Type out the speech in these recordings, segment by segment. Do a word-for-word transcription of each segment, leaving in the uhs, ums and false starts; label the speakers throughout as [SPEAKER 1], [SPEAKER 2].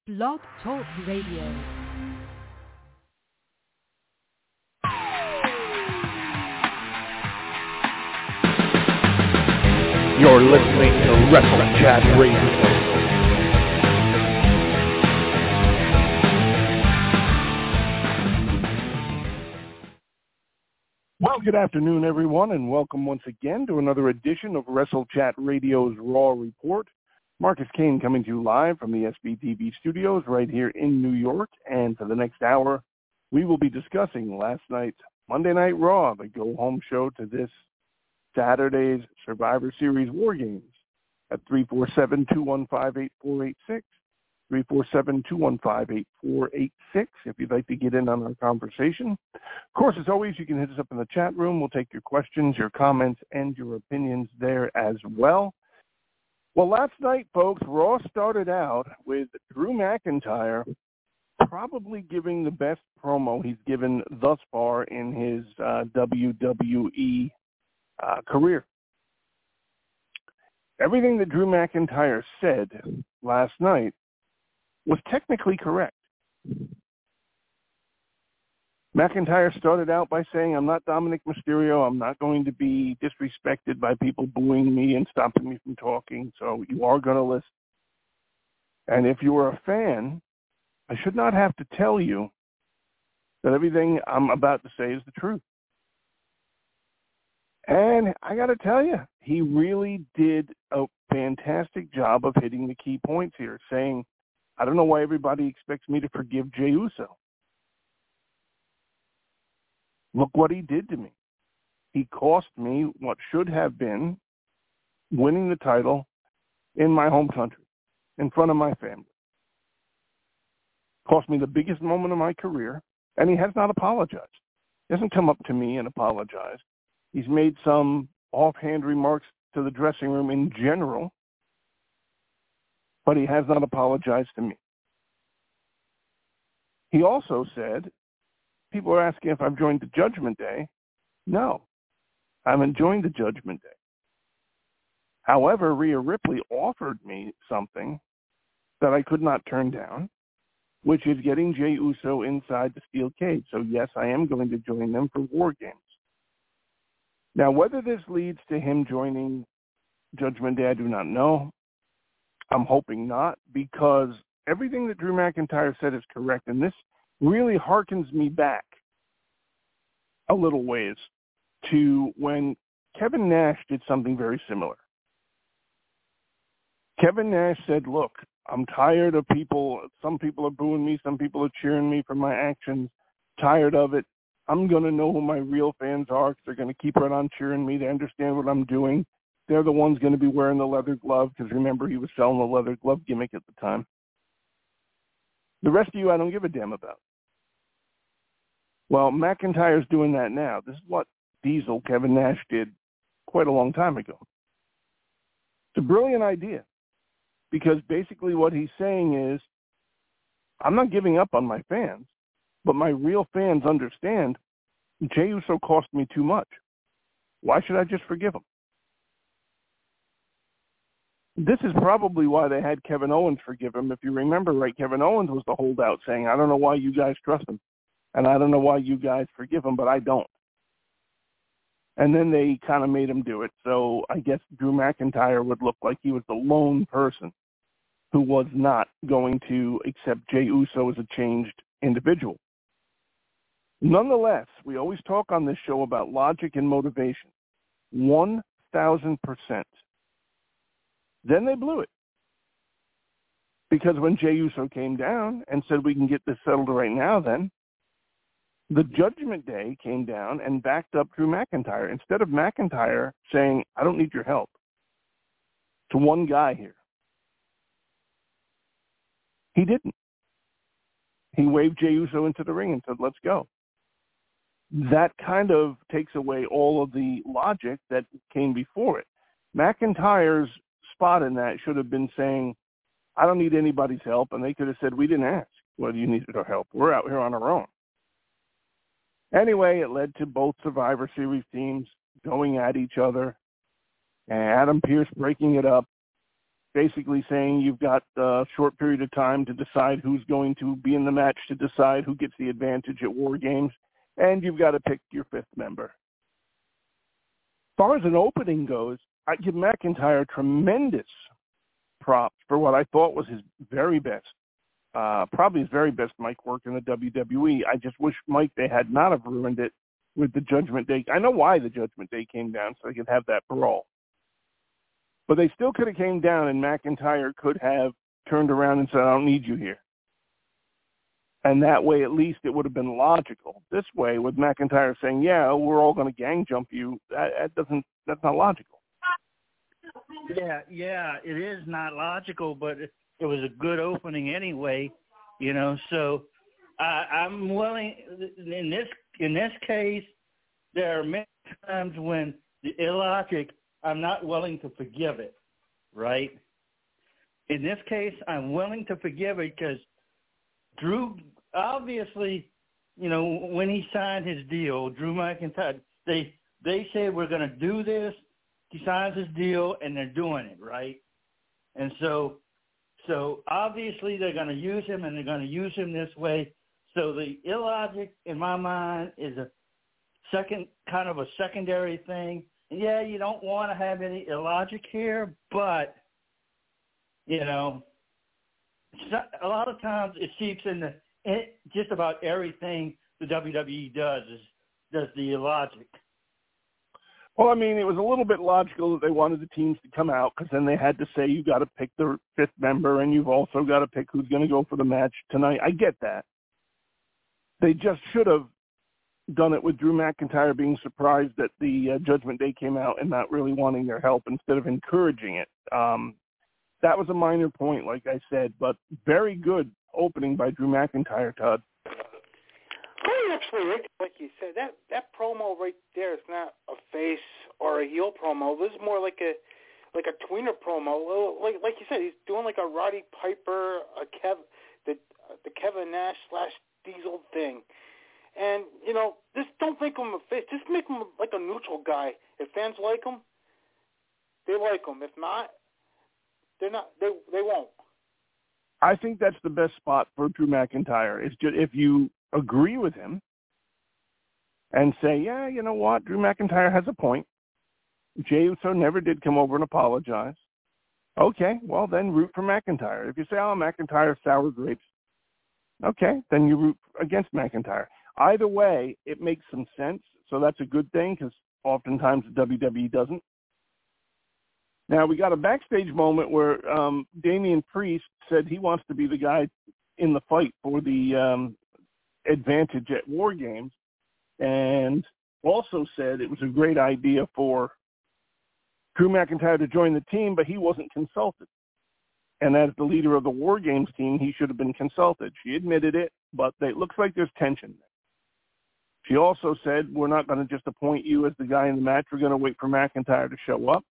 [SPEAKER 1] Blog Talk Radio.
[SPEAKER 2] You're listening to Wrestle Chat Radio. Well, good afternoon, everyone, and welcome once again to another edition of Wrestle Chat Radio's Raw Report. Marcus Kane coming to you live from the S B T V studios right here in New York, and for the next hour, we will be discussing last night's Monday Night Raw, the go-home show to this Saturday's Survivor Series War Games at three four seven, two one five, eight four eight six, three four seven, two one five, eight four eight six if you'd like to get in on our conversation. Of course, as always, you can hit us up in the chat room. We'll take your questions, your comments, and your opinions there as well. Well, last night, folks, Raw started out with Drew McIntyre probably giving the best promo he's given thus far in his uh, W W E uh, career. Everything that Drew McIntyre said last night was technically correct. McIntyre started out by saying, I'm not Dominic Mysterio. I'm not going to be disrespected by people booing me and stopping me from talking, so you are going to listen. And if you are a fan, I should not have to tell you that everything I'm about to say is the truth. And I got to tell you, he really did a fantastic job of hitting the key points here, saying, I don't know why everybody expects me to forgive Jey Uso. Look what he did to me. He cost me what should have been winning the title in my home country, in front of my family. Cost me the biggest moment of my career, and he has not apologized. He hasn't come up to me and apologized. He's made some offhand remarks to the dressing room in general, but he has not apologized to me. He also said, people are asking if I've joined the Judgment Day. No, I haven't joined the Judgment Day. However, Rhea Ripley offered me something that I could not turn down, which is getting Jey Uso inside the steel cage. So yes, I am going to join them for War Games. Now, whether this leads to him joining Judgment Day, I do not know. I'm hoping not, because everything that Drew McIntyre said is correct, and this really harkens me back a little ways to when Kevin Nash did something very similar. Kevin Nash said, look, I'm tired of people, some people are booing me, some people are cheering me for my actions, tired of it. I'm going to know who my real fans are because they're going to keep right on cheering me. They understand what I'm doing. They're the ones going to be wearing the leather glove because remember, he was selling the leather glove gimmick at the time. The rest of you, I don't give a damn about. Well, McIntyre's doing that now. This is what Diesel, Kevin Nash, did quite a long time ago. It's a brilliant idea because basically what he's saying is, I'm not giving up on my fans, but my real fans understand Jey Uso cost me too much. Why should I just forgive him? This is probably why they had Kevin Owens forgive him. If you remember right, Kevin Owens was the holdout saying, I don't know why you guys trust him. And I don't know why you guys forgive him, but I don't. And then they kind of made him do it. So I guess Drew McIntyre would look like he was the lone person who was not going to accept Jey Uso as a changed individual. Nonetheless, we always talk on this show about logic and motivation. one thousand percent. Then they blew it. Because when Jey Uso came down and said we can get this settled right now then, the Judgment Day came down and backed up Drew McIntyre. Instead of McIntyre saying, I don't need your help, to one guy here. He didn't. He waved Jey Uso into the ring and said, let's go. That kind of takes away all of the logic that came before it. McIntyre's spot in that should have been saying, I don't need anybody's help, and they could have said, we didn't ask whether you needed our help. We're out here on our own. Anyway, it led to both Survivor Series teams going at each other, and Adam Pearce breaking it up, basically saying you've got a short period of time to decide who's going to be in the match, to decide who gets the advantage at War Games, and you've got to pick your fifth member. As far as an opening goes, I give McIntyre tremendous props for what I thought was his very best, uh, probably his very best mic work in the W W E. I just wish, Mike, they had not have ruined it with the Judgment Day. I know why the Judgment Day came down, so they could have that brawl. But they still could have came down, and McIntyre could have turned around and said, I don't need you here. And that way, at least, it would have been logical. This way, with McIntyre saying, yeah, we're all going to gang jump you, that, that doesn't, that's not logical.
[SPEAKER 3] Yeah, yeah, it is not logical, but it, it was a good opening anyway, you know. So I, I'm willing, in this in this case, there are many times when the illogic, I'm not willing to forgive it, right? In this case, I'm willing to forgive it because Drew, obviously, you know, when he signed his deal, Drew McIntyre, they they said we're going to do this. He signs his deal, and they're doing it, right? And so, so obviously they're going to use him, and they're going to use him this way. So the illogic, in my mind, is a second kind of a secondary thing. Yeah, you don't want to have any illogic here, but, you know, a lot of times it seeps into it, just about everything the W W E does is does the illogic.
[SPEAKER 2] Well, I mean, it was a little bit logical that they wanted the teams to come out because then they had to say you got to pick the fifth member and you've also got to pick who's going to go for the match tonight. I get that. They just should have done it with Drew McIntyre being surprised that the uh, Judgment Day came out and not really wanting their help instead of encouraging it. Um, that was a minor point, like I said, but very good opening by Drew McIntyre, Todd.
[SPEAKER 4] I actually like, like you said, that, that promo right there is not a face or a heel promo. This is more like a like a tweener promo. Like like you said, he's doing like a Roddy Piper, a Kev, the the Kevin Nash slash Diesel thing. And, you know, just don't make him a face. Just make him like a neutral guy. If fans like him, they like him. If not, they're not. They they won't.
[SPEAKER 2] I think that's the best spot for Drew McIntyre. Is just if you agree with him and say, yeah, you know what, Drew McIntyre has a point. Jey Uso never did come over and apologize. Okay, well then root for McIntyre. If you say, oh, McIntyre sour grapes, okay, then you root against McIntyre. Either way, it makes some sense, so that's a good thing because oftentimes the W W E doesn't. Now, we got a backstage moment where um, Damian Priest said he wants to be the guy in the fight for the um, advantage at War Games, and also said it was a great idea for Drew McIntyre to join the team, but he wasn't consulted. And as the leader of the War Games team, he should have been consulted. She admitted it, but it looks like there's tension there. She also said, we're not going to just appoint you as the guy in the match. We're going to wait for McIntyre to show up.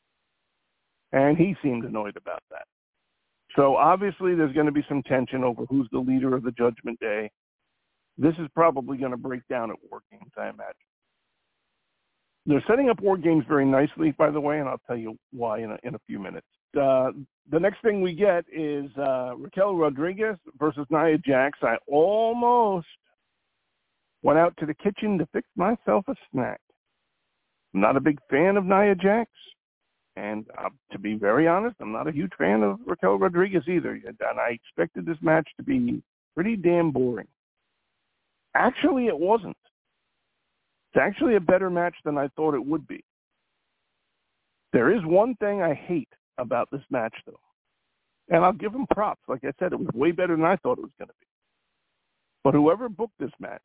[SPEAKER 2] And he seemed annoyed about that. So obviously there's going to be some tension over who's the leader of the Judgment Day. This is probably going to break down at War Games, I imagine. They're setting up War Games very nicely, by the way, and I'll tell you why in a, in a few minutes. Uh, the next thing we get is uh, Raquel Rodriguez versus Nia Jax. I almost went out to the kitchen to fix myself a snack. I'm not a big fan of Nia Jax. And uh, to be very honest, I'm not a huge fan of Raquel Rodriguez either. And I expected this match to be pretty damn boring. Actually, it wasn't. It's actually a better match than I thought it would be. There is one thing I hate about this match, though. And I'll give them props. Like I said, it was way better than I thought it was going to be. But whoever booked this match,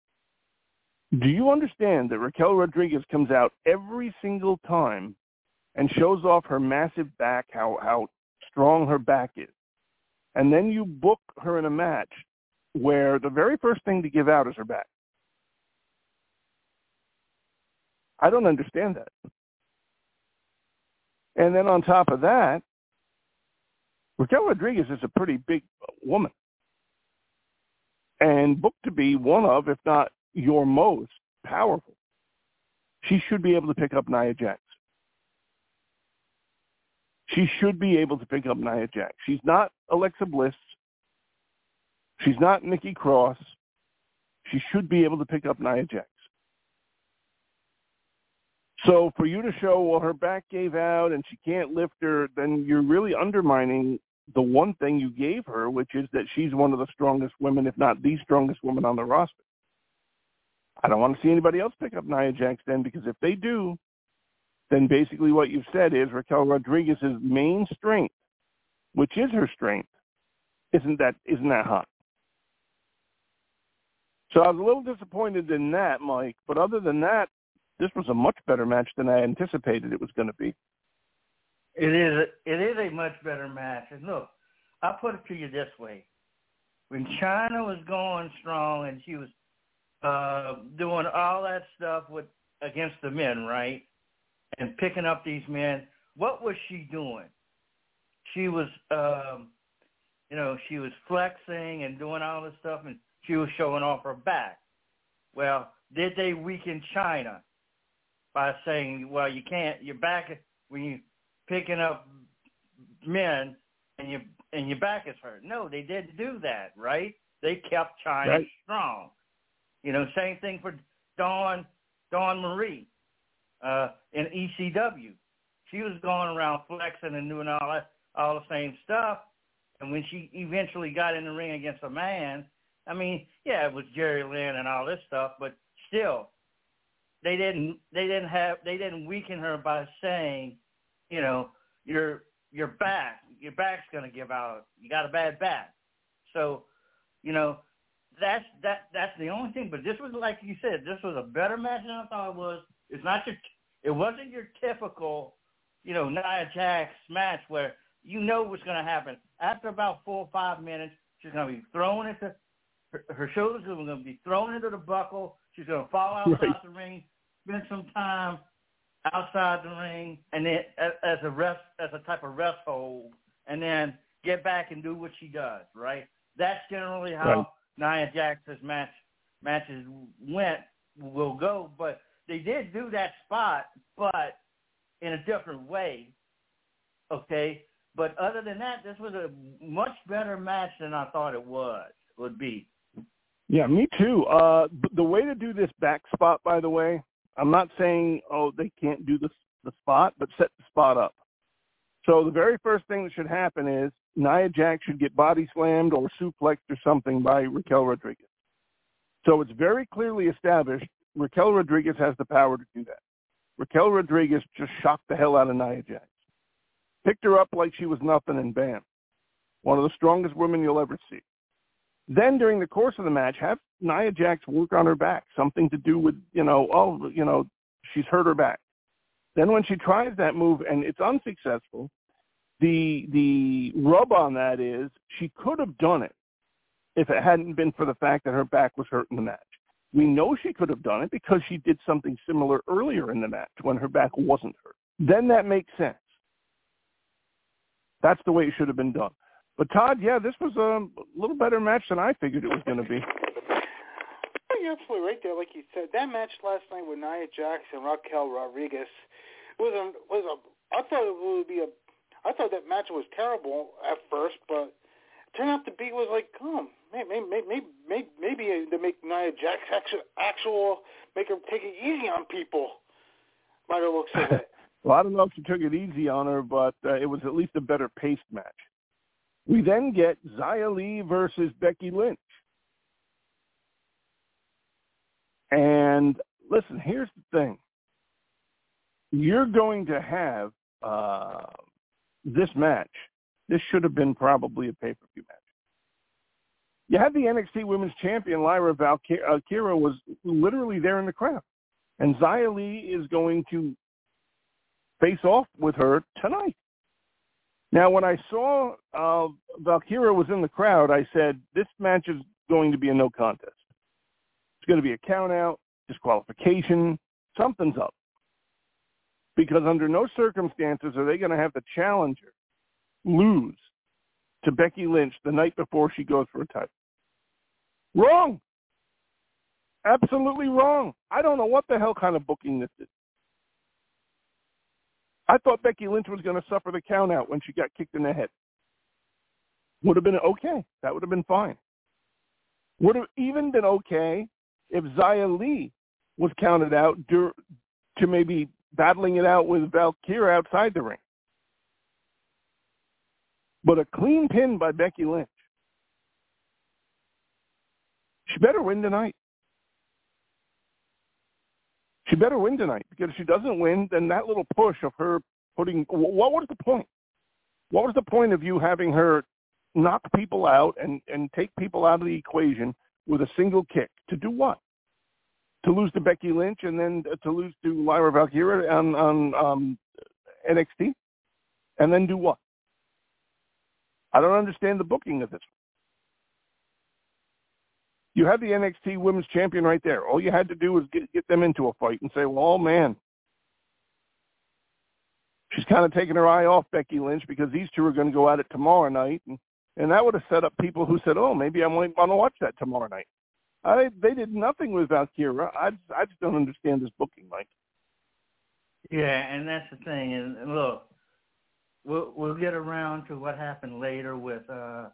[SPEAKER 2] do you understand that Raquel Rodriguez comes out every single time and shows off her massive back, how, how strong her back is. And then you book her in a match where the very first thing to give out is her back. I don't understand that. And then on top of that, Raquel Rodriguez is a pretty big woman and booked to be one of, if not your most powerful. She should be able to pick up Nia Jax. she should be able to pick up Nia Jax. She's not Alexa Bliss. She's not Nikki Cross. She should be able to pick up Nia Jax. So for you to show, well, her back gave out and she can't lift her, then you're really undermining the one thing you gave her, which is that she's one of the strongest women, if not the strongest woman on the roster. I don't want to see anybody else pick up Nia Jax then, because if they do, then basically what you've said is Raquel Rodriguez's main strength, which is her strength, isn't that isn't that hot. So I was a little disappointed in that, Mike. But other than that, this was a much better match than I anticipated it was going to be.
[SPEAKER 3] It is. It is a much better match. And look, I'll put it to you this way: when Chyna was going strong and she was uh, doing all that stuff with against the men, right, and picking up these men, what was she doing? She was, um, you know, she was flexing and doing all this stuff, and she was showing off her back. Well, did they weaken Chyna by saying, well, you can't, your back, when you're picking up men and, you, and your back is hurt? No, they didn't do that, right? They kept Chyna right. strong. You know, same thing for Dawn, Dawn Marie uh, in E C W. She was going around flexing and doing all that, all the same stuff. And when she eventually got in the ring against a man, I mean, yeah, it was Jerry Lynn and all this stuff, but still, they didn't, they didn't have, they didn't weaken her by saying, you know, your your back, your back's going to give out. You got a bad back. So, you know, that's that that's the only thing. But this was, like you said, this was a better match than I thought it was. It's not your, it wasn't your typical, you know, Nia Jax match where you know what's going to happen. After about four or five minutes, she's going to be thrown into her, her shoulders are going to be thrown into the buckle. She's going to fall outside right. the ring, spend some time outside the ring, and then as a rest, as a type of rest hold, and then get back and do what she does. Right? That's generally how right. Nia Jax's match matches went will go. But they did do that spot, but in a different way. Okay. But other than that, this was a much better match than I thought it was would be.
[SPEAKER 2] Yeah, me too. Uh, the way to do this back spot, by the way, I'm not saying, oh, they can't do the, the spot, but set the spot up. So the very first thing that should happen is Nia Jax should get body slammed or suplexed or something by Raquel Rodriguez. So it's very clearly established Raquel Rodriguez has the power to do that. Raquel Rodriguez just shocked the hell out of Nia Jax. Picked her up like she was nothing, and bam. One of the strongest women you'll ever see. Then during the course of the match, have Nia Jax work on her back, something to do with, you know, oh, you know, she's hurt her back. Then when she tries that move and it's unsuccessful, the the rub on that is she could have done it if it hadn't been for the fact that her back was hurt in the match. We know she could have done it because she did something similar earlier in the match when her back wasn't hurt. Then that makes sense. That's the way it should have been done. But, Todd, yeah, this was a little better match than I figured it was going to be.
[SPEAKER 4] You're absolutely right there. Like you said, that match last night with Nia Jax and Raquel Rodriguez was a, was a, I thought it would be a, I thought that match was terrible at first, but it turned out to be, was like, oh, maybe, maybe, maybe, maybe to make Nia Jax actual, actual, make her take it easy on people, by the looks of it.
[SPEAKER 2] Well, I don't know if she took it easy on her, but uh, it was at least a better paced match. We then get Xia Li versus Becky Lynch. And listen, here's the thing. You're going to have uh, this match. This should have been probably a pay-per-view match. You had the N X T Women's Champion, Lyra Valkyria, was literally there in the crowd. And Xia Li is going to face off with her tonight. Now, when I saw uh, Valkyria was in the crowd, I said, this match is going to be a no contest. It's going to be a count-out, disqualification, something's up. Because under no circumstances are they going to have the challenger lose to Becky Lynch the night before she goes for a title. Wrong. Absolutely wrong. I don't know what the hell kind of booking this is. I thought Becky Lynch was going to suffer the count out when she got kicked in the head. Would have been okay. That would have been fine. Would have even been okay if Xia Li was counted out dur- to maybe battling it out with Valkyria outside the ring. But a clean pin by Becky Lynch. She better win tonight. She better win tonight, because if she doesn't win, then that little push of her putting – what was the point? What was the point of you having her knock people out and, and take people out of the equation with a single kick? To do what? To lose to Becky Lynch and then to lose to Lyra Valkyria on, on um, N X T? And then do what? I don't understand the booking of this. You had the N X T Women's Champion right there. All you had to do was get, get them into a fight and say, well, oh, man, she's kind of taking her eye off Becky Lynch because these two are going to go at it tomorrow night. And, and that would have set up people who said, oh, maybe I might want to watch that tomorrow night. I, they did nothing with Valkyria. I, I just don't understand this booking, Mike.
[SPEAKER 3] Yeah, and that's the thing. And, and look, we'll, we'll get around to what happened later with uh,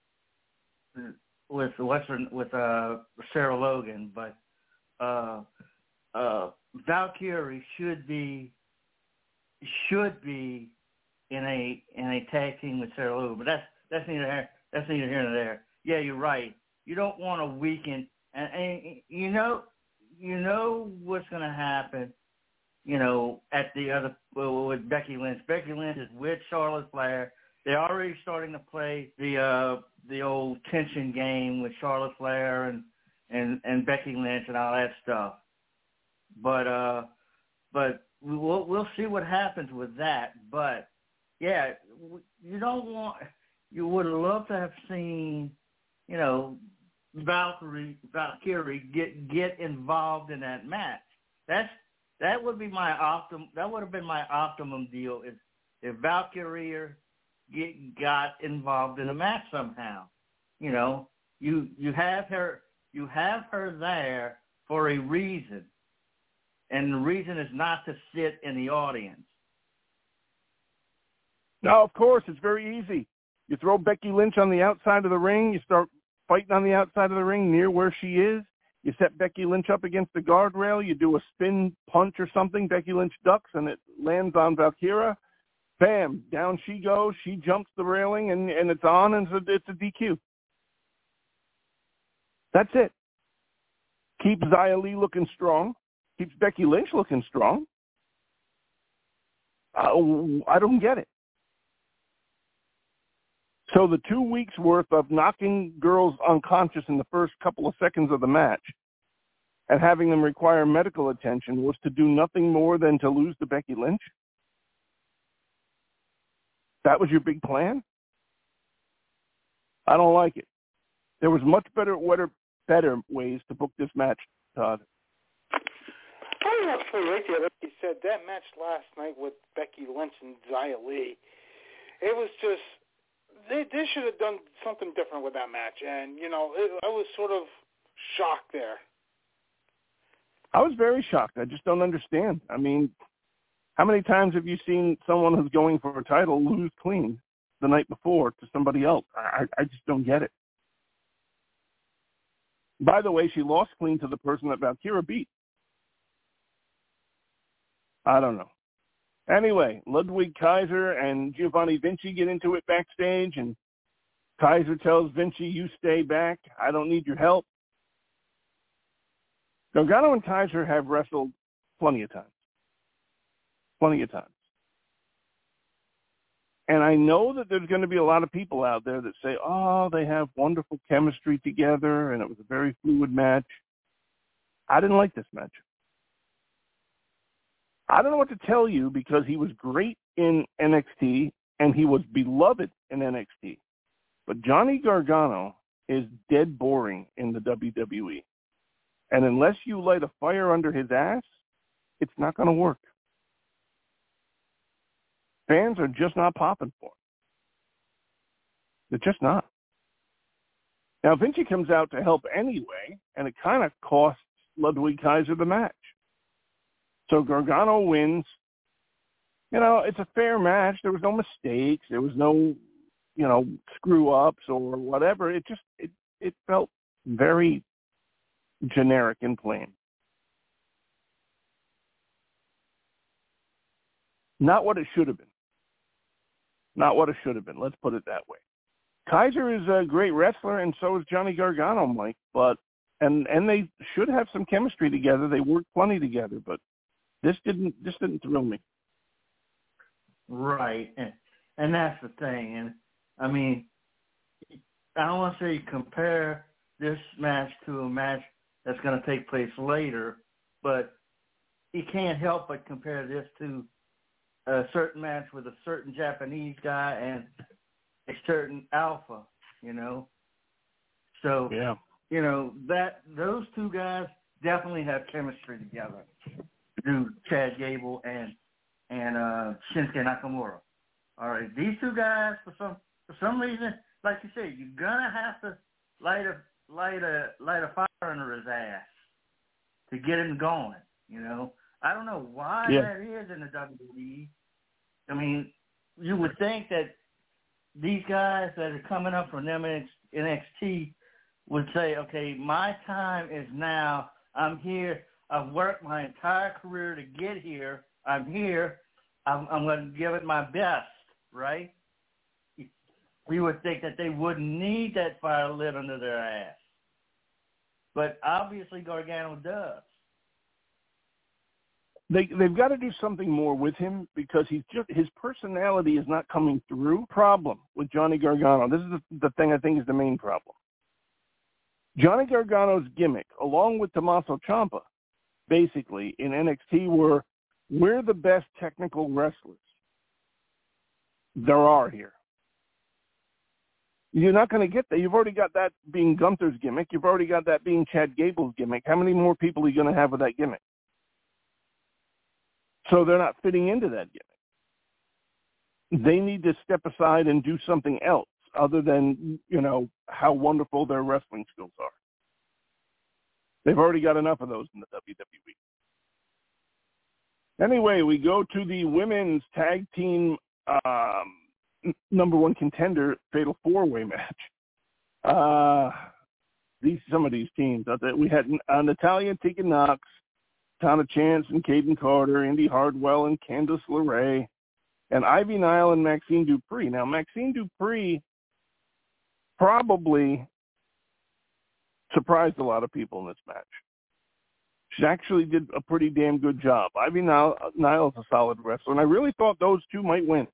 [SPEAKER 3] with Western with uh, Sarah Logan, but uh, uh, Valkyria should be should be in a in a tag team with Sarah Logan. But that's that's neither here that's neither here nor there. Yeah, you're right. You don't want to weaken, and, and you know you know what's going to happen. You know, at the other well, with Becky Lynch. Becky Lynch is with Charlotte Flair. They're already starting to play the uh, the old tension game with Charlotte Flair and, and, and Becky Lynch and all that stuff. But uh, but we'll we'll see what happens with that. But yeah, you don't want. You would love to have seen, you know, Valkyrie Valkyrie get get involved in that match. That's that would be my optimum. That would have been my optimum deal if if Valkyrie get got involved in a match somehow. You know, you you have her you have her there for a reason, and the reason is not to sit in the audience.
[SPEAKER 2] Now, of course, it's very easy. You throw Becky Lynch on the outside of the ring. You start fighting on the outside of the ring near where she is. You set Becky Lynch up against the guardrail. You do a spin punch or something. Becky Lynch ducks, and it lands on Valkyria. Bam, down she goes. She jumps the railing, and, and it's on, and it's a, it's a D Q. That's it. Keeps Xia Li looking strong. Keeps Becky Lynch looking strong. Uh, I don't get it. So the two weeks' worth of knocking girls unconscious in the first couple of seconds of the match and having them require medical attention was to do nothing more than to lose to Becky Lynch? That was your big plan? I don't like it. There was much better, better, better ways to book this match, Todd.
[SPEAKER 4] I was absolutely right there. Like you said, that match last night with Becky Lynch and Xia Li, it was just, they, they should have done something different with that match. And, you know, it, I was sort of shocked there.
[SPEAKER 2] I was very shocked. I just don't understand. I mean, how many times have you seen someone who's going for a title lose clean the night before to somebody else? I, I just don't get it. By the way, she lost clean to the person that Valkyria beat. I don't know. Anyway, Ludwig Kaiser and Giovanni Vinci get into it backstage, and Kaiser tells Vinci, you stay back. I don't need your help. Gargano and Kaiser have wrestled plenty of times. Plenty of times. And I know that there's going to be a lot of people out there that say, oh, they have wonderful chemistry together, and it was a very fluid match. I didn't like this match. I don't know what to tell you because he was great in N X T and he was beloved in N X T. But Johnny Gargano is dead boring in the W W E. And unless you light a fire under his ass, it's not going to work. Fans are just not popping for him. They're just not. Now, Vinci comes out to help anyway, and it kind of costs Ludwig Kaiser the match. So Gargano wins you know, it's a fair match. There was no mistakes. There was no, you know, screw-ups or whatever. It just, it, it felt very generic and plain. Not what it should have been. Not what it should have been. Let's put it that way. Kaiser is a great wrestler, and so is Johnny Gargano, Mike. But and and they should have some chemistry together. They work plenty together, but this didn't this didn't thrill me.
[SPEAKER 3] Right, and and that's the thing. And I mean, I don't want to say compare this match to a match that's going to take place later, but you can't help but compare this to a certain match with a certain Japanese guy and a certain alpha, you know. So,
[SPEAKER 2] yeah.
[SPEAKER 3] you know, that those two guys definitely have chemistry together. Do Chad Gable and and uh, Shinsuke Nakamura. All right, these two guys for some for some reason, like you said, you're gonna have to light a light a light a fire under his ass to get him going. You know, I don't know why
[SPEAKER 2] yeah.
[SPEAKER 3] that is in the W W E. I mean, you would think that these guys that are coming up from N X T would say, okay, my time is now. I'm here. I've worked my entire career to get here. I'm here. I'm, I'm going to give it my best, right? We would think that they wouldn't need that fire lit under their ass. But obviously Gargano does.
[SPEAKER 2] They, they've got to do something more with him because he's just his personality is not coming through. Problem with Johnny Gargano. This is the, the thing I think is the main problem. Johnny Gargano's gimmick, along with Tommaso Ciampa, basically in N X T, were we're the best technical wrestlers there are here. You're not going to get that. You've already got that being Gunther's gimmick. You've already got that being Chad Gable's gimmick. How many more people are you going to have with that gimmick? So they're not fitting into that gimmick. They need to step aside and do something else other than, you know, how wonderful their wrestling skills are. They've already got enough of those in the W W E. Anyway, we go to the women's tag team um, number one contender fatal four-way match. Uh, these some of these teams. We had uh, Natalya, Tegan Nox, Tana Chance and Caden Carter, Indy Hardwell and Candice LeRae, and Ivy Nile and Maxine Dupree. Now, Maxine Dupree probably surprised a lot of people in this match. She actually did a pretty damn good job. Ivy Nile, Nile is a solid wrestler, and I really thought those two might win.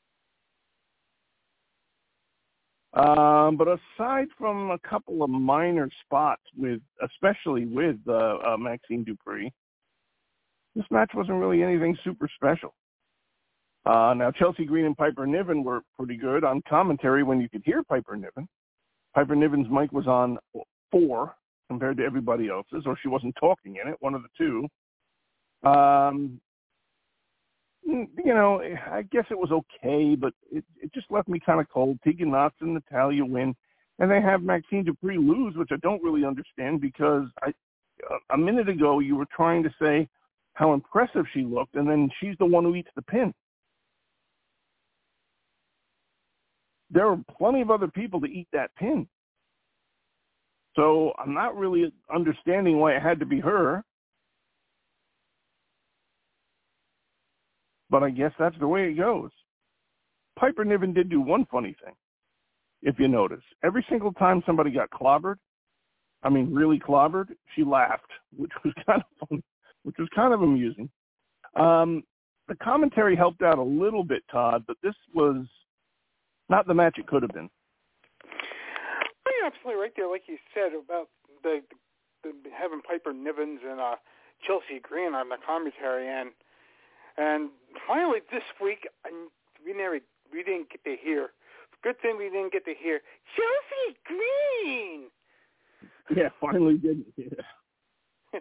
[SPEAKER 2] Um, but aside from a couple of minor spots, with especially with uh, uh, Maxine Dupree, this match wasn't really anything super special. Uh, now, Chelsea Green and Piper Niven were pretty good on commentary when you could hear Piper Niven. Piper Niven's mic was on four compared to everybody else's, or she wasn't talking in it, one of the two. Um, you know, I guess it was okay, but it, it just left me kind of cold. Tegan Nox and Natalya win, and they have Maxine Dupree lose, which I don't really understand because I, a minute ago you were trying to say how impressive she looked, and then she's the one who eats the pin. There are plenty of other people to eat that pin. So I'm not really understanding why it had to be her. But I guess that's the way it goes. Piper Niven did do one funny thing, if you notice. Every single time somebody got clobbered, I mean really clobbered, she laughed, which was kind of funny. which was kind of amusing. Um, the commentary helped out a little bit, Todd, but this was not the match it could have been.
[SPEAKER 4] Well, you're absolutely right there, like you said, about the, the, the having Piper Nivens and uh, Chelsea Green on the commentary. And and finally this week, we never we didn't get to hear. Good thing we didn't get to hear Chelsea Green.
[SPEAKER 2] Yeah, finally didn't. Yeah.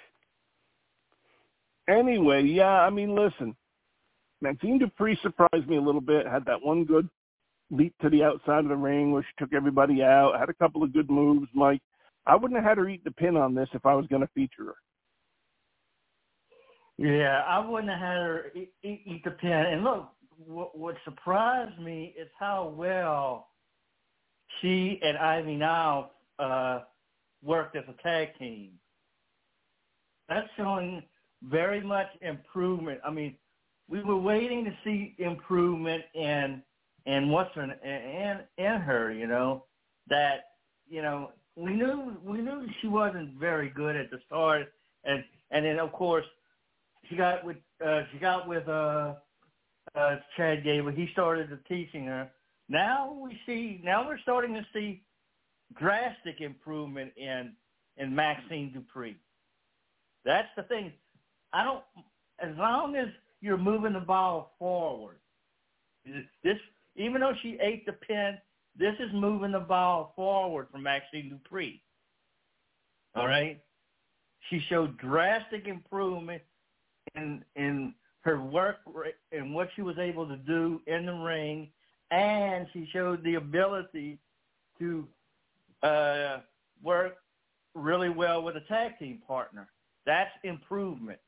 [SPEAKER 2] Anyway, yeah, I mean, listen, Maxine Dupree surprised me a little bit, had that one good leap to the outside of the ring where she took everybody out, had a couple of good moves, Mike. I wouldn't have had her eat the pin on this if I was going to feature her.
[SPEAKER 3] Yeah, I wouldn't have had her eat, eat, eat the pin. And look, what, what surprised me is how well she and Ivy Nile uh, worked as a tag team. That's showing very much improvement. I mean, we were waiting to see improvement in in what's her in in her. You know that you know we knew we knew she wasn't very good at the start, and and then of course she got with uh, she got with uh, uh, Chad Gable. He started teaching her. Now we see now we're starting to see drastic improvement in in Maxine Dupree. That's the thing. I don't as long as you're moving the ball forward. This, even though she ate the pin, this is moving the ball forward for Maxine Dupree. All right? She showed drastic improvement in in her work and what she was able to do in the ring, and she showed the ability to uh, work really well with a tag team partner. That's improvement.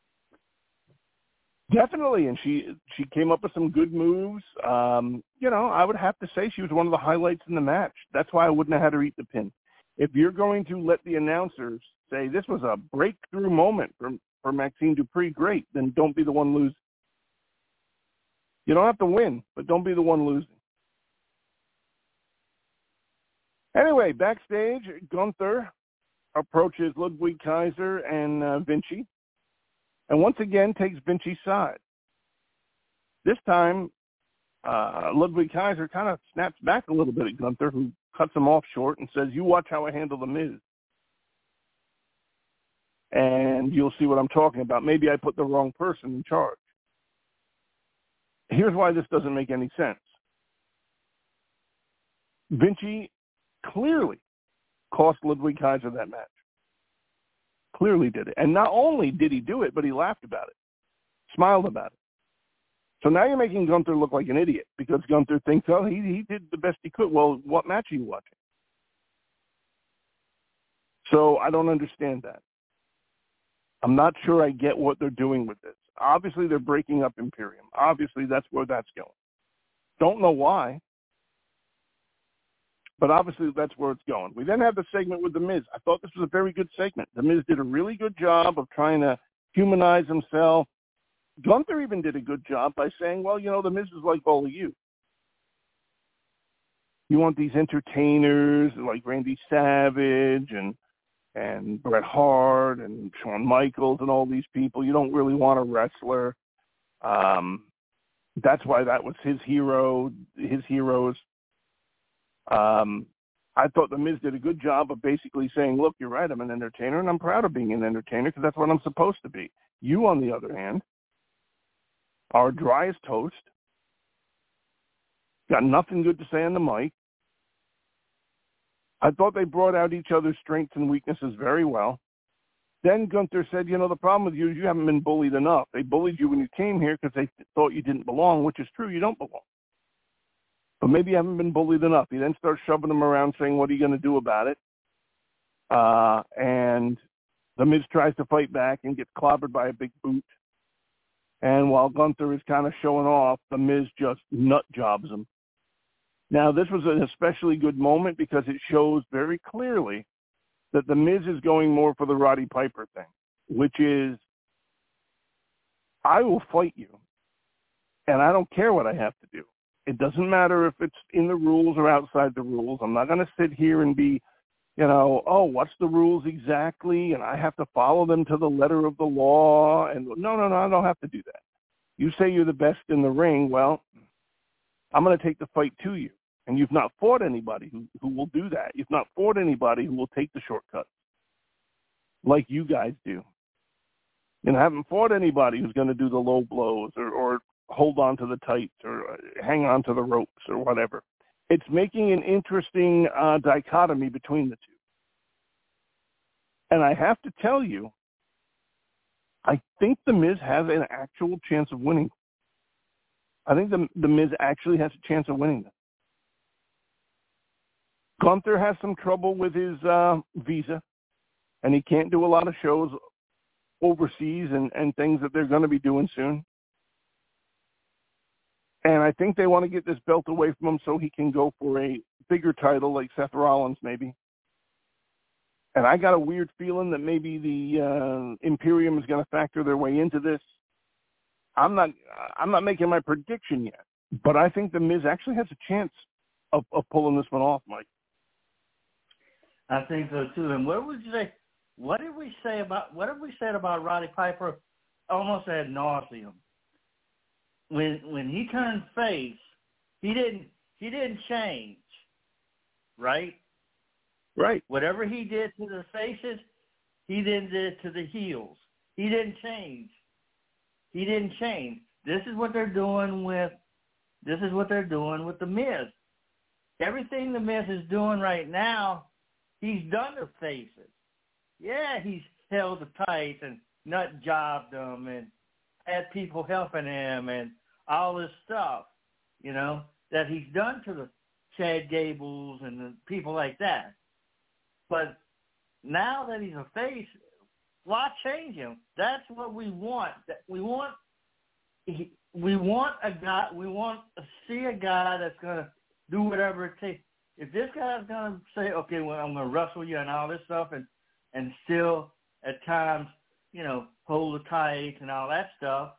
[SPEAKER 2] Definitely, and she she came up with some good moves. Um, you know, I would have to say she was one of the highlights in the match. That's why I wouldn't have had her eat the pin. If you're going to let the announcers say this was a breakthrough moment for, for Maxine Dupree, great, then don't be the one losing. You don't have to win, but don't be the one losing. Anyway, backstage, Gunther approaches Ludwig Kaiser and uh, Vinci, and once again takes Vinci's side. This time, uh, Ludwig Kaiser kind of snaps back a little bit at Gunther, who cuts him off short and says, "You watch how I handle the Miz." And you'll see what I'm talking about. Maybe I put the wrong person in charge. Here's why this doesn't make any sense. Vinci clearly cost Ludwig Kaiser that match. Clearly did it. And not only did he do it, but he laughed about it, smiled about it. So now you're making Gunther look like an idiot because Gunther thinks, oh, he, he did the best he could. Well, what match are you watching? So I don't understand that. I'm not sure I get what they're doing with this. Obviously, they're breaking up Imperium. Obviously, that's where that's going. Don't know why, but obviously that's where it's going. We then have the segment with The Miz. I thought this was a very good segment. The Miz did a really good job of trying to humanize himself. Gunther even did a good job by saying, well, you know, The Miz is like all of you. You want these entertainers like Randy Savage and and Bret Hart and Shawn Michaels and all these people. You don't really want a wrestler. Um, that's why that was his hero, his heroes. Um, I thought The Miz did a good job of basically saying, look, you're right, I'm an entertainer, and I'm proud of being an entertainer because that's what I'm supposed to be. You, on the other hand, are dry as toast, got nothing good to say on the mic. I thought they brought out each other's strengths and weaknesses very well. Then Gunther said, you know, the problem with you is you haven't been bullied enough. They bullied you when you came here because they thought you didn't belong, which is true, you don't belong. But maybe you haven't been bullied enough. He then starts shoving them around saying, what are you going to do about it? Uh, and The Miz tries to fight back and gets clobbered by a big boot. And while Gunther is kind of showing off, The Miz just nut jobs him. Now, this was an especially good moment because it shows very clearly that The Miz is going more for the Roddy Piper thing, which is, I will fight you, and I don't care what I have to do. It doesn't matter if it's in the rules or outside the rules. I'm not going to sit here and be, you know, oh, what's the rules exactly, and I have to follow them to the letter of the law. And no, no, no, I don't have to do that. You say you're the best in the ring, well, I'm going to take the fight to you. And you've not fought anybody who, who will do that. You've not fought anybody who will take the shortcut like you guys do. You know, haven't fought anybody who's going to do the low blows or, or hold on to the tights or hang on to the ropes or whatever. It's making an interesting uh, dichotomy between the two. And I have to tell you, I think The Miz has an actual chance of winning. I think the, the Miz actually has a chance of winning this. Gunther has some trouble with his uh, visa, and he can't do a lot of shows overseas and, and things that they're going to be doing soon. And I think they want to get this belt away from him so he can go for a bigger title like Seth Rollins maybe. And I got a weird feeling that maybe the uh, Imperium is going to factor their way into this. I'm not I'm not making my prediction yet, but I think The Miz actually has a chance of, of pulling this one off, Mike.
[SPEAKER 3] I think so too. And what would you say? What did we say about what have we said about Roddy Piper? Almost ad nauseum. When when he turned face, he didn't he didn't change, right?
[SPEAKER 2] Right.
[SPEAKER 3] Whatever he did to the faces, he then did to the heels. He didn't change. He didn't change. This is what they're doing with. This is what they're doing with the Miz. Everything the Miz is doing right now, he's done to faces. Yeah, he's held the tights and nut jobbed them and had people helping him and all this stuff, you know, that he's done to the Chad Gables and the people like that. But now that he's a face, why change him? That's what we want. We want we want a guy. We want to see a guy that's going to do whatever it takes. If this guy's going to say, "Okay, well, I'm going to wrestle you" and all this stuff, and and still at times, you know, hold the tight and all that stuff,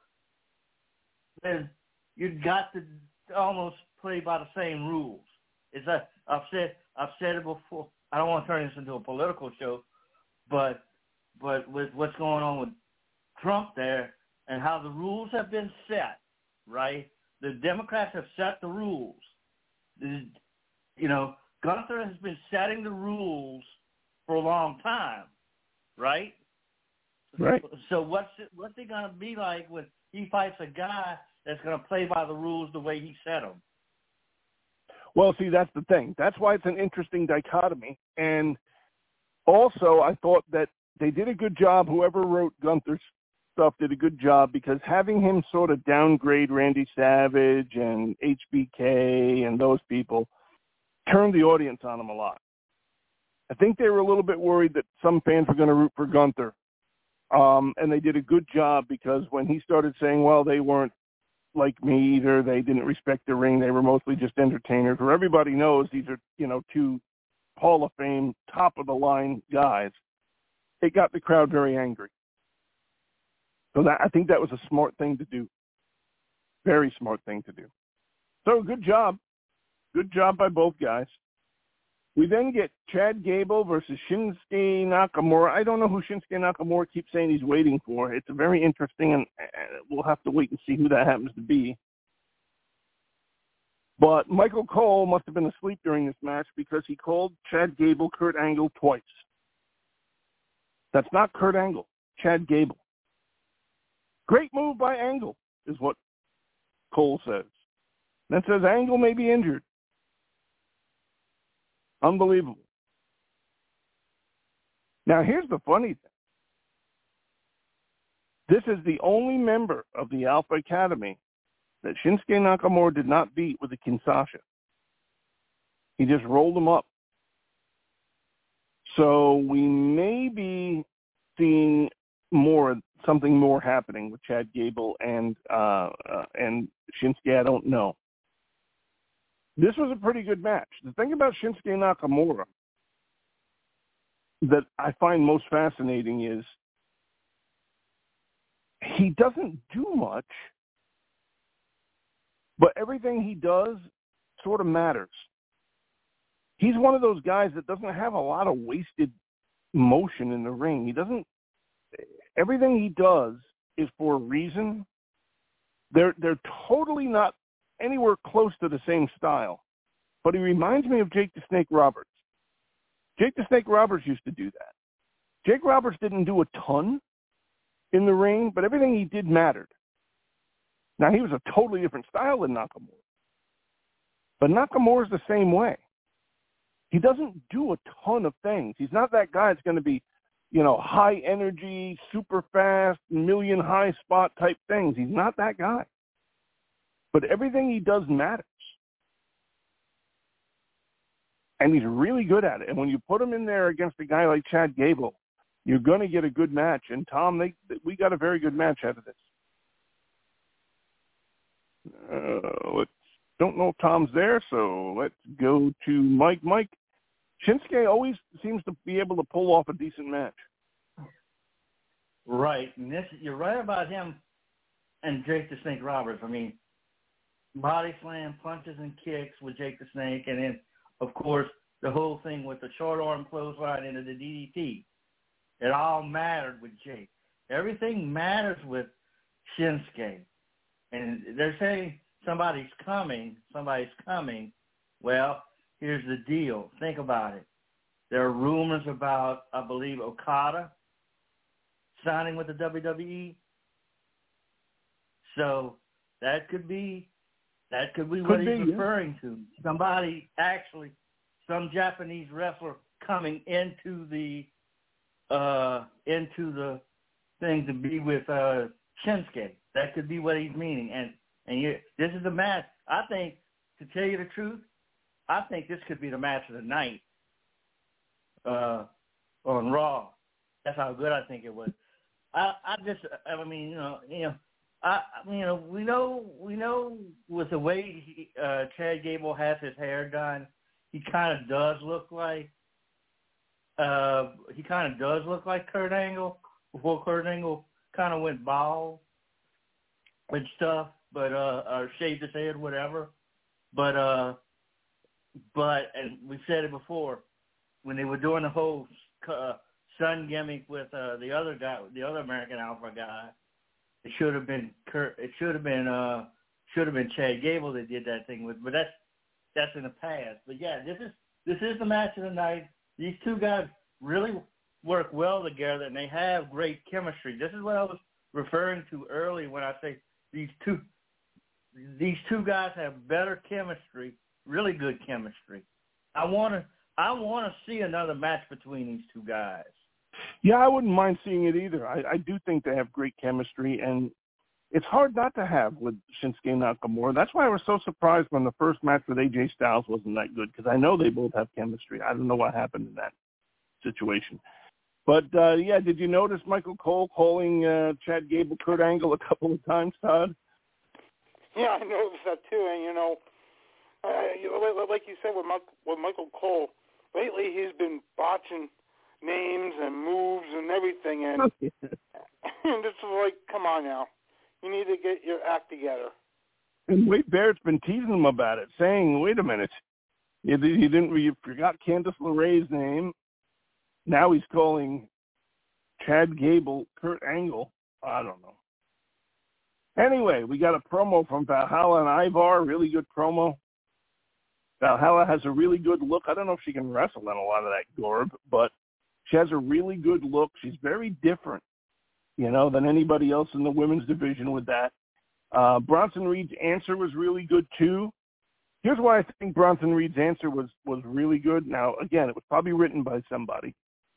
[SPEAKER 3] then you've got to almost play by the same rules. It's a, I've said I've said it before. I don't want to turn this into a political show, but but with what's going on with Trump there and how the rules have been set, right? The Democrats have set the rules. The, you know, Gunther has been setting the rules for a long time, right?
[SPEAKER 2] Right.
[SPEAKER 3] So what's it, what's it going to be like when he fights a guy that's going to play by the rules the way he set them?
[SPEAKER 2] Well, see, that's the thing. That's why it's an interesting dichotomy. And also, I thought that they did a good job. Whoever wrote Gunther's stuff did a good job, because having him sort of downgrade Randy Savage and H B K and those people turned the audience on him a lot. I think they were a little bit worried that some fans were going to root for Gunther. Um, and they did a good job, because when he started saying, well, they weren't like me either, they didn't respect the ring, they were mostly just entertainers, where everybody knows these are, you know, two Hall of Fame, top-of-the-line guys, it got the crowd very angry. So that, I think that was a smart thing to do. Very smart thing to do. So good job. Good job by both guys. We then get Chad Gable versus Shinsuke Nakamura. I don't know who Shinsuke Nakamura keeps saying he's waiting for. It's very interesting, and we'll have to wait and see who that happens to be. But Michael Cole must have been asleep during this match, because he called Chad Gable Kurt Angle twice. That's not Kurt Angle, Chad Gable. Great move by Angle, is what Cole says. Then says Angle may be injured. Unbelievable. Now, here's the funny thing. This is the only member of the Alpha Academy that Shinsuke Nakamura did not beat with a Kinshasa. He just rolled him up. So we may be seeing more, something more happening with Chad Gable and uh, uh, and Shinsuke. I don't know. This was a pretty good match. The thing about Shinsuke Nakamura that I find most fascinating is he doesn't do much, but everything he does sort of matters. He's one of those guys that doesn't have a lot of wasted motion in the ring. He doesn't, everything he does is for a reason. They're, they're totally not anywhere close to the same style, but he reminds me of Jake the Snake Roberts. Jake the Snake Roberts used to do that. Jake Roberts didn't do a ton in the ring, but everything he did mattered. Now, he was a totally different style than Nakamura, but Nakamura's the same way. He doesn't do a ton of things. He's not that guy that's going to be, you know, high energy, super fast, million high spot type things. He's not that guy. But everything he does matters. And he's really good at it. And when you put him in there against a guy like Chad Gable, you're going to get a good match. And Tom, they we got a very good match out of this. Uh, let's don't know if Tom's there, so let's go to Mike. Mike, Shinsuke always seems to be able to pull off a decent match.
[SPEAKER 3] Right, and this you're right about him and Jake the Snake Roberts. I mean, body slam, punches and kicks with Jake the Snake, and then of course the whole thing with the short arm clothesline into the D D T. It all mattered with Jake. Everything matters with Shinsuke. And they're saying somebody's coming, somebody's coming. Well, here's the deal. Think about it. There are rumors about, I believe, Okada signing with the W W E. So that could be that could be
[SPEAKER 2] could
[SPEAKER 3] what
[SPEAKER 2] be,
[SPEAKER 3] he's
[SPEAKER 2] yeah.
[SPEAKER 3] referring to. Somebody actually, some Japanese wrestler coming into the uh, into the thing to be with uh, Shinsuke. That could be what he's meaning. And and you, this is the match. I think, to tell you the truth, I think this could be the match of the night uh, on Raw. That's how good I think it was. I, I just, I mean, you know, you know, I, you know, we know, we know, with the way he, uh, Chad Gable has his hair done, he kind of does look like, uh, he kind of does look like Kurt Angle before Kurt Angle kind of went bald and stuff, but uh, or shaved his head, whatever. But uh, but and we've said it before, when they were doing the whole uh, sun gimmick with uh, the other guy, the other American Alpha guy, it should have been Kurt. It should have been uh, should have been Chad Gable that did that thing with. But that's that's in the past. But yeah, this is this is the match of the night. These two guys really work well together, and they have great chemistry. This is what I was referring to earlier when I say these two these two guys have better chemistry, really good chemistry. I want to I want to see another match between these two guys.
[SPEAKER 2] Yeah, I wouldn't mind seeing it either. I, I do think they have great chemistry, and it's hard not to have with Shinsuke Nakamura. That's why I was so surprised when the first match with A J Styles wasn't that good, because I know they both have chemistry. I don't know what happened in that situation. But, uh, yeah, did you notice Michael Cole calling uh, Chad Gable Kurt Angle a couple of times, Todd?
[SPEAKER 4] Yeah, I noticed that too. And, you know, uh, you, like you said with, Mike, with Michael Cole, lately he's been botching names and moves and everything. And, and it's like, come on now. You need to get your act together.
[SPEAKER 2] And Wade Barrett's been teasing him about it, saying, wait a minute, you, you didn't, you forgot Candice LeRae's name. Now he's calling Chad Gable Kurt Angle. I don't know. Anyway, we got a promo from Valhalla and Ivar, really good promo. Valhalla has a really good look. I don't know if she can wrestle in a lot of that garb, but she has a really good look. She's very different, you know, than anybody else in the women's division with that. Uh, Bronson Reed's answer was really good, too. Here's why I think Bronson Reed's answer was, was really good. Now, again, it was probably written by somebody.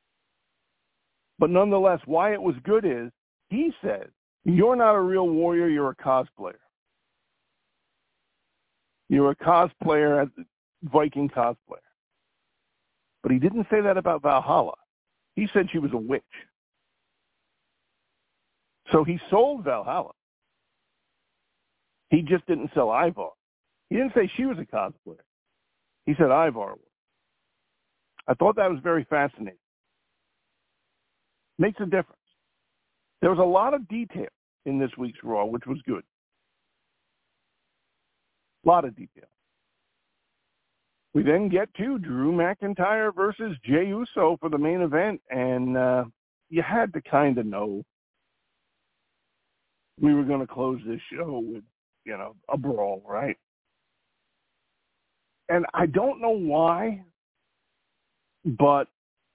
[SPEAKER 2] But nonetheless, why it was good is, he said, you're not a real warrior, you're a cosplayer. You're a cosplayer, Viking cosplayer. But he didn't say that about Valhalla. He said she was a witch. So he sold Valhalla. He just didn't sell Ivar. He didn't say she was a cosplayer. He said Ivar was. I thought that was very fascinating. Makes a difference. There was a lot of detail in this week's Raw, which was good. A lot of detail. We then get to Drew McIntyre versus Jey Uso for the main event, and uh, you had to kind of know we were going to close this show with, you know, a brawl, right? And I don't know why, but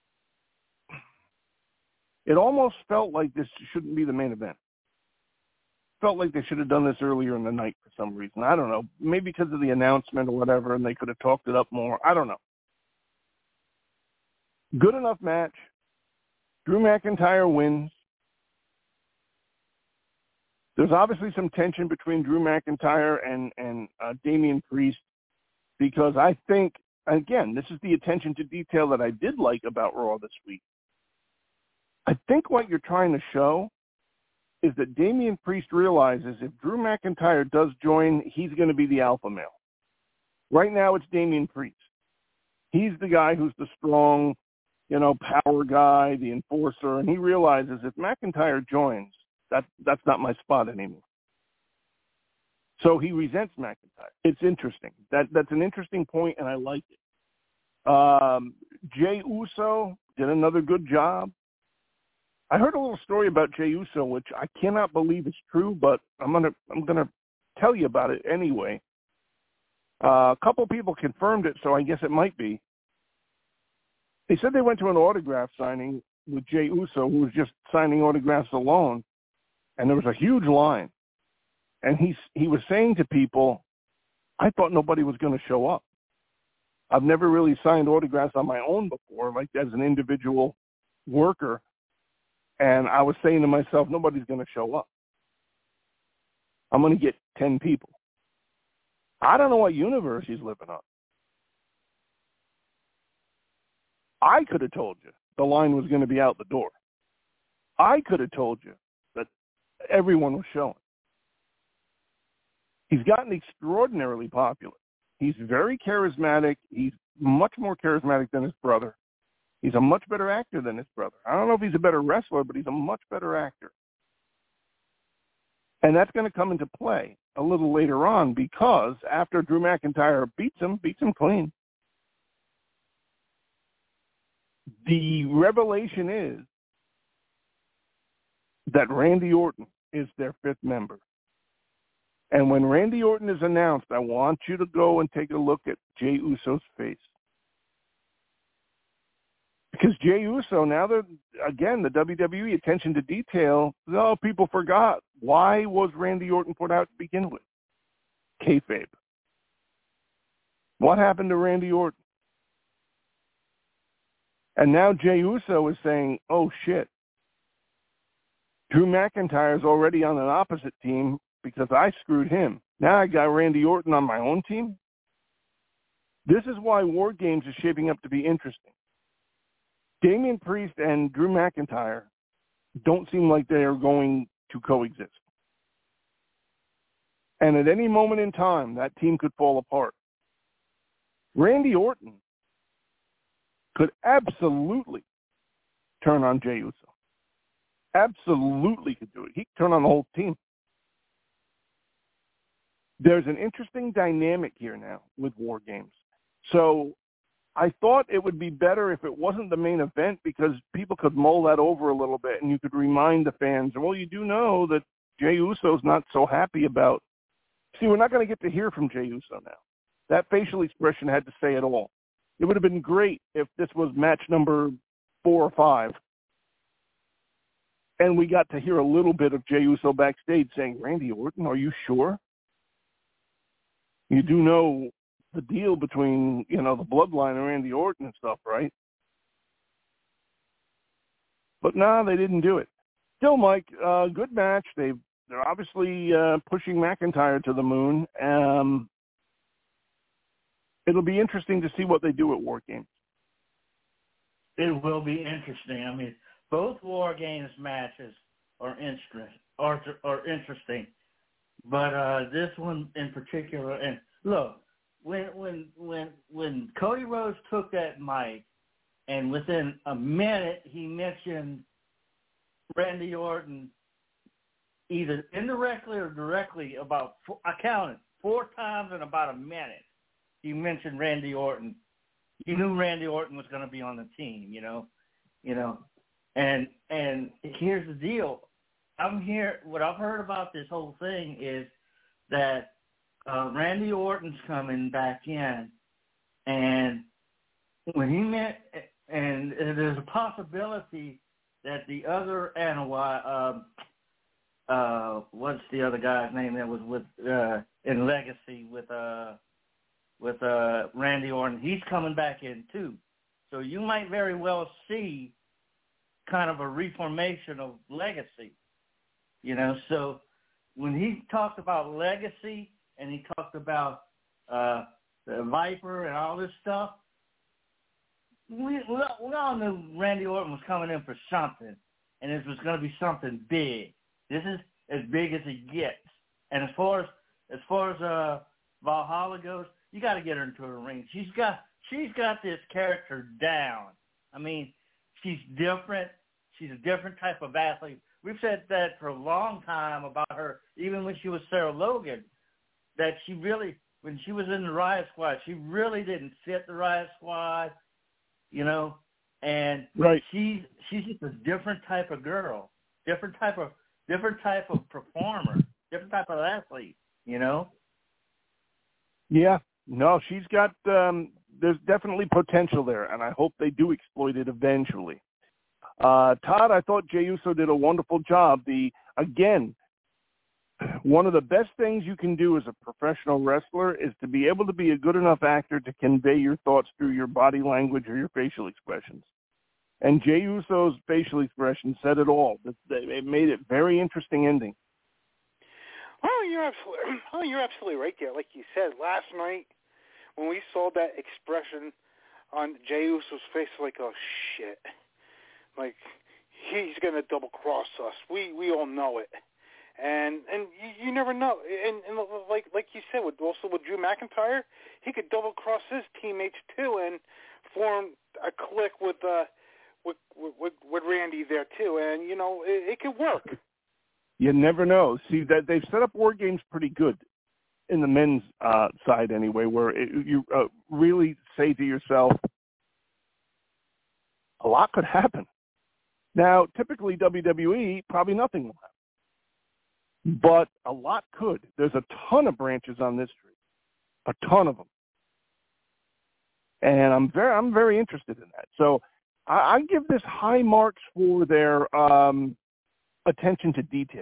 [SPEAKER 2] it almost felt like this shouldn't be the main event. Felt like they should have done this earlier in the night for some reason. I don't know. Maybe because of the announcement or whatever, and they could have talked it up more. I don't know. Good enough match. Drew McIntyre wins. There's obviously some tension between Drew McIntyre and, and uh, Damian Priest, because I think, again, this is the attention to detail that I did like about Raw this week. I think what you're trying to show is that Damian Priest realizes if Drew McIntyre does join, he's going to be the alpha male. Right now, it's Damian Priest. He's the guy who's the strong, you know, power guy, the enforcer, and he realizes if McIntyre joins, that that's not my spot anymore. So he resents McIntyre. It's interesting. That that's an interesting point, and I like it. Um, Jey Uso did another good job. I heard a little story about Jey Uso, which I cannot believe is true, but I'm gonna I'm gonna tell you about it anyway. Uh, a couple people confirmed it, so I guess it might be. They said they went to an autograph signing with Jey Uso, who was just signing autographs alone, and there was a huge line. And he he was saying to people, "I thought nobody was going to show up. I've never really signed autographs on my own before, like as an individual worker." And I was saying to myself, nobody's going to show up. I'm going to get ten people. I don't know what universe he's living on. I could have told you the line was going to be out the door. I could have told you that everyone was showing. He's gotten extraordinarily popular. He's very charismatic. He's much more charismatic than his brother. He's a much better actor than his brother. I don't know if he's a better wrestler, but he's a much better actor. And that's going to come into play a little later on because after Drew McIntyre beats him, beats him clean, the revelation is that Randy Orton is their fifth member. And when Randy Orton is announced, I want you to go and take a look at Jey Uso's face. Because Jey Uso, now that, again, the W W E attention to detail, oh, people forgot. Why was Randy Orton put out to begin with? Kayfabe. What happened to Randy Orton? And now Jey Uso is saying, oh, shit. Drew McIntyre's already on an opposite team because I screwed him. Now I got Randy Orton on my own team? This is why War Games is shaping up to be interesting. Damian Priest and Drew McIntyre don't seem like they are going to coexist. And at any moment in time, that team could fall apart. Randy Orton could absolutely turn on Jey Uso. Absolutely could do it. He could turn on the whole team. There's an interesting dynamic here now with War Games. So I thought it would be better if it wasn't the main event because people could mull that over a little bit and you could remind the fans, well, you do know that Jey Uso's not so happy about. See, we're not going to get to hear from Jey Uso now. That facial expression had to say it all. It would have been great if this was match number four or five and we got to hear a little bit of Jey Uso backstage saying, Randy Orton, are you sure? You do know the deal between, you know, the bloodline and Randy Orton and stuff, right? But no, they didn't do it. Still, Mike, uh, good match. They, they're obviously uh, pushing McIntyre to the moon. Um, it'll be interesting to see what they do at War Games.
[SPEAKER 3] It will be interesting. I mean, both War Games matches are interesting. Are, are interesting. But uh, this one in particular, and look, when when when when Cody Rhodes took that mic, and within a minute he mentioned Randy Orton, either indirectly or directly, about four, I counted four times in about a minute. He mentioned Randy Orton. You knew Randy Orton was going to be on the team, you know, you know, and and here's the deal. I'm here. What I've heard about this whole thing is that uh, Randy Orton's coming back in, and when he met, and there's a possibility that the other Anoa'i, um, uh, what's the other guy's name that was with uh, in Legacy with uh, with uh, Randy Orton? He's coming back in too, so you might very well see kind of a reformation of Legacy. You know, so when he talked about Legacy and he talked about uh, the Viper and all this stuff, we, we all knew Randy Orton was coming in for something. and it was going to be something big. This is as big as it gets. And as far as as far as uh, Valhalla goes, you got to get her into a ring. She's got she's got this character down. I mean, she's different. She's a different type of athlete. We've said that for a long time about her, even when she was Sarah Logan, that she really, when she was in the Riot Squad, she really didn't fit the Riot Squad, you know. And
[SPEAKER 2] right.
[SPEAKER 3] she's she's just a different type of girl, different type of different type of performer, different type of athlete, you know?
[SPEAKER 2] Yeah. No, she's got, um, there's definitely potential there, and I hope they do exploit it eventually. Uh, Todd, I thought Jey Uso did a wonderful job. The, again, one of the best things you can do as a professional wrestler is to be able to be a good enough actor to convey your thoughts through your body language or your facial expressions. And Jey Uso's facial expression said it all. It made it very interesting ending.
[SPEAKER 4] Oh, you're absolutely, oh, you're absolutely right there. Like you said, last night when we saw that expression on Jey Uso's face, like, oh, shit. Like, he's going to double-cross us. We we all know it. And and you, you never know. And, and like like you said, with, also with Drew McIntyre, he could double-cross his teammates, too, and form a clique with uh, with, with with Randy there too, and you know it, it could work.
[SPEAKER 2] You never know. See, that they've set up War Games pretty good in the men's uh, side anyway, where it, you uh, really say to yourself, a lot could happen. Now, typically W W E, probably nothing will happen, but a lot could. There's a ton of branches on this tree, a ton of them, and I'm very I'm very interested in that. So. I give this high marks for their um, attention to detail.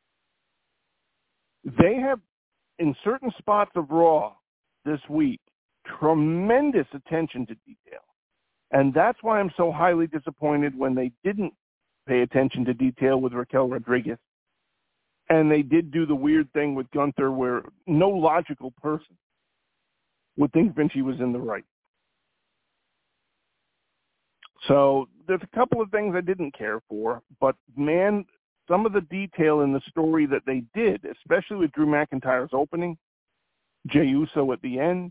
[SPEAKER 2] They have, in certain spots of Raw this week, tremendous attention to detail. And that's why I'm so highly disappointed when they didn't pay attention to detail with Raquel Rodriguez. And they did do the weird thing with Gunther where no logical person would think Vinci was in the right. So there's a couple of things I didn't care for, but, man, some of the detail in the story that they did, especially with Drew McIntyre's opening, Jey Uso at the end,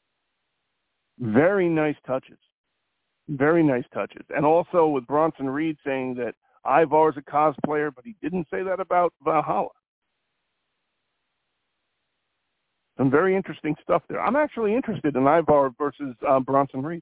[SPEAKER 2] very nice touches. Very nice touches. And also with Bronson Reed saying that Ivar's a cosplayer, but he didn't say that about Valhalla. Some very interesting stuff there. I'm actually interested in Ivar versus uh, Bronson Reed.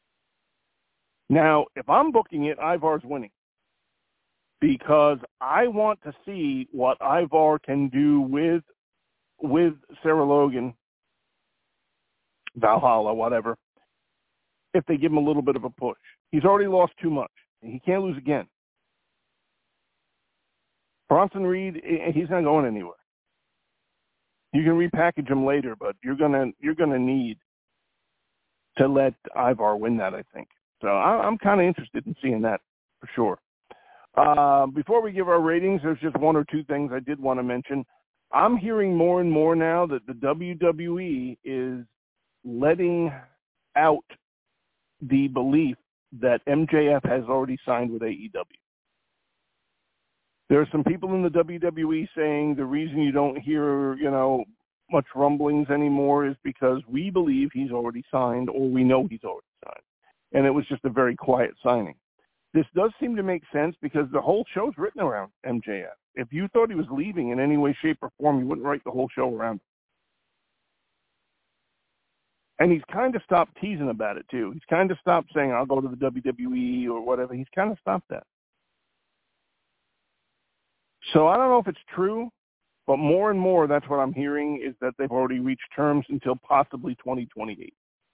[SPEAKER 2] Now, if I'm booking it, Ivar's winning because I want to see what Ivar can do with with Sarah Logan, Valhalla, whatever, if they give him a little bit of a push. He's already lost too much. He can't lose again. Bronson Reed, he's not going anywhere. You can repackage him later, but you're gonna you're gonna need to let Ivar win that, I think. So I'm kind of interested in seeing that for sure. Uh, before we give our ratings, there's just one or two things I did want to mention. I'm hearing more and more now that the W W E is letting out the belief that M J F has already signed with A E W. There are some people in the W W E saying the reason you don't hear, you know, much rumblings anymore is because we believe he's already signed or we know he's already signed. And it was just a very quiet signing. This does seem to make sense because the whole show's written around M J F. If you thought he was leaving in any way, shape, or form, you wouldn't write the whole show around him. And he's kind of stopped teasing about it, too. He's kind of stopped saying, I'll go to the W W E or whatever. He's kind of stopped that. So I don't know if it's true, but more and more that's what I'm hearing is that they've already reached terms until possibly twenty twenty-eight.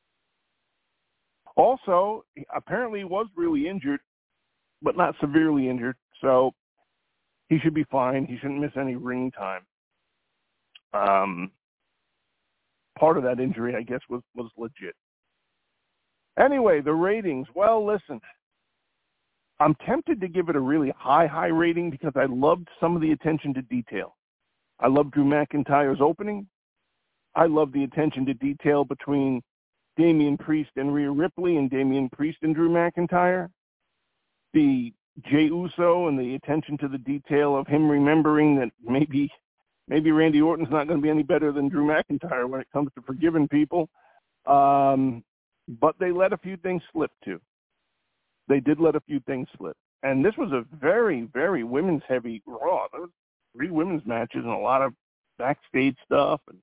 [SPEAKER 2] Also, apparently he was really injured, but not severely injured, so he should be fine. He shouldn't miss any ring time. Um, part of that injury, I guess, was, was legit. Anyway, the ratings. Well, listen, I'm tempted to give it a really high, high rating because I loved some of the attention to detail. I loved Drew McIntyre's opening. I loved the attention to detail between Damian Priest and Rhea Ripley and Damian Priest and Drew McIntyre. The Jey Uso and the attention to the detail of him remembering that maybe maybe Randy Orton's not going to be any better than Drew McIntyre when it comes to forgiving people. Um, but they let a few things slip, too. They did let a few things slip. And this was a very, very women's-heavy Raw. There was three women's matches and a lot of backstage stuff. And,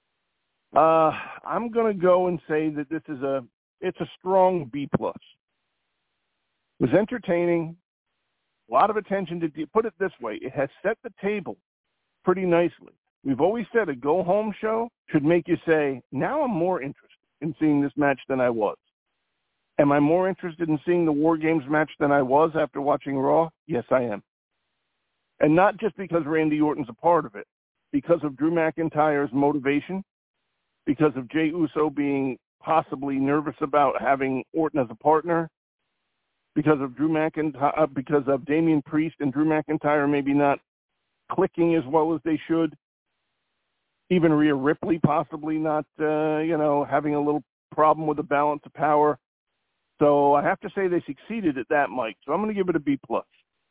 [SPEAKER 2] uh, I'm going to go and say that this is a it's a strong B plus. It was entertaining. A lot of attention to de- put it this way. It has set the table pretty nicely. We've always said a go-home show should make you say, now I'm more interested in seeing this match than I was. Am I more interested in seeing the War Games match than I was after watching Raw? Yes, I am. And not just because Randy Orton's a part of it, because of Drew McIntyre's motivation, because of Jey Uso being possibly nervous about having Orton as a partner, because of Drew McIntyre, uh, because of Damian Priest and Drew McIntyre maybe not clicking as well as they should. Even Rhea Ripley possibly not, uh, you know, having a little problem with the balance of power. So I have to say they succeeded at that, Mike. So I'm going to give it a B plus.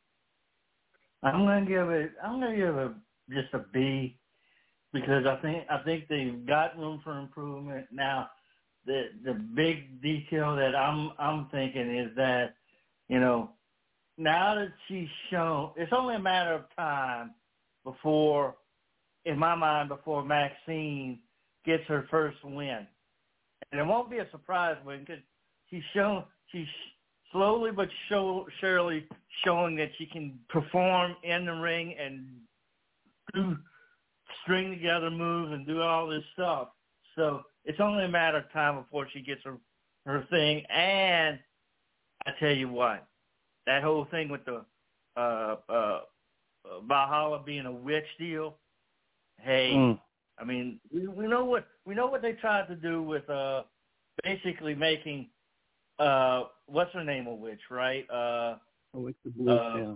[SPEAKER 3] I'm going to give it. I'm going to give it just a B because I think I think they've got room for improvement. Now, the the big detail that I'm I'm thinking is that, you know, now that she's shown, it's only a matter of time before, in my mind, before Maxine gets her first win. And it won't be a surprise win because she's shown, she's slowly but show, surely showing that she can perform in the ring and do string together moves and do all this stuff. So it's only a matter of time before she gets her, her thing. And I tell you what, that whole thing with the uh, uh, Valhalla being a witch deal, hey, mm. I mean, we, we know what we know what they tried to do with uh, basically making uh, what's her name a witch, right? Uh,
[SPEAKER 2] Alexa Bliss,
[SPEAKER 3] uh,
[SPEAKER 2] yeah.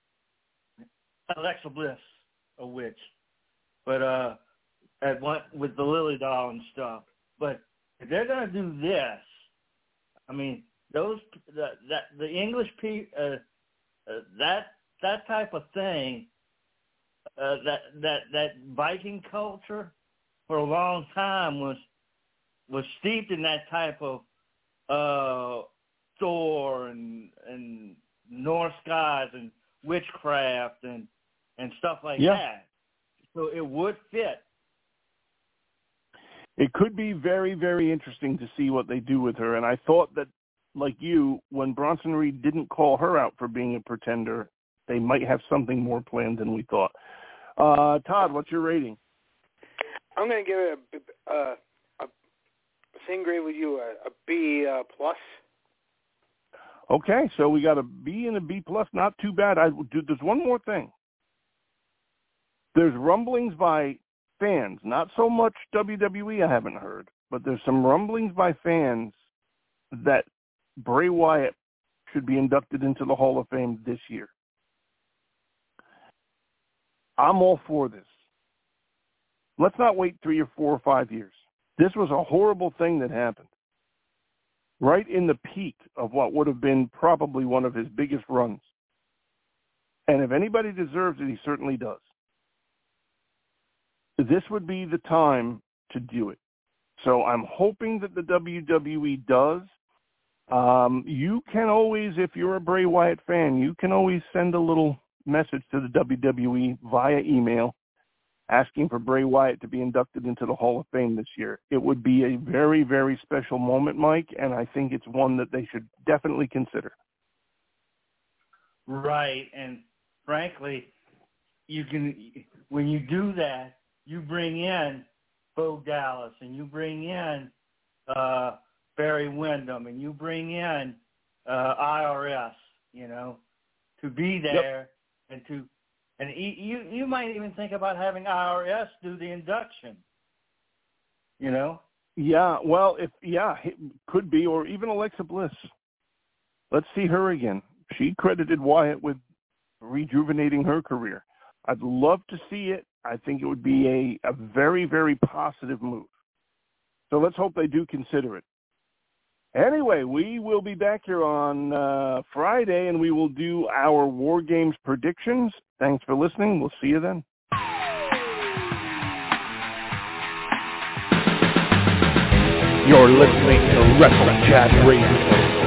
[SPEAKER 3] Alexa Bliss, a witch, but uh, at one with the Lily doll and stuff. But if they're gonna do this, I mean, those the, that the English people uh, uh, that that type of thing. Uh, that that that Viking culture for a long time was was steeped in that type of uh, Thor and and Norse gods and witchcraft and and stuff like
[SPEAKER 2] yeah.
[SPEAKER 3] that. So it would fit.
[SPEAKER 2] It could be very, very interesting to see what they do with her. And I thought that, like you, when Bronson Reed didn't call her out for being a pretender, they might have something more planned than we thought. Uh, Todd, what's your rating?
[SPEAKER 4] I'm going to give it a, a, a same grade with you, a, a B uh, plus.
[SPEAKER 2] Okay, so we got a B and a B plus. Not too bad. I do. There's one more thing. There's rumblings by fans, not so much W W E. I haven't heard, but there's some rumblings by fans that Bray Wyatt should be inducted into the Hall of Fame this year. I'm all for this. Let's not wait three or four or five years. This was a horrible thing that happened. Right in the peak of what would have been probably one of his biggest runs. And if anybody deserves it, he certainly does. This would be the time to do it. So I'm hoping that the W W E does. Um, you can always, if you're a Bray Wyatt fan, you can always send a little message to the W W E via email asking for Bray Wyatt to be inducted into the Hall of Fame this year. It would be a very, very special moment, Mike, and I think it's one that they should definitely consider.
[SPEAKER 3] Right, and frankly, you can when you do that, you bring in Bo Dallas and you bring in uh, Barry Windham and you bring in uh, I R S, you know, to be there. Yep. And to, and you you might even think about having I R S do the induction. You know?
[SPEAKER 2] Yeah. Well, if yeah, it could be, or even Alexa Bliss. Let's see her again. She credited Wyatt with rejuvenating her career. I'd love to see it. I think it would be a, a very, very positive move. So let's hope they do consider it. Anyway, we will be back here on uh, Friday, and we will do our War Games predictions. Thanks for listening. We'll see you then.
[SPEAKER 5] You're listening to Wrestle Chat Radio.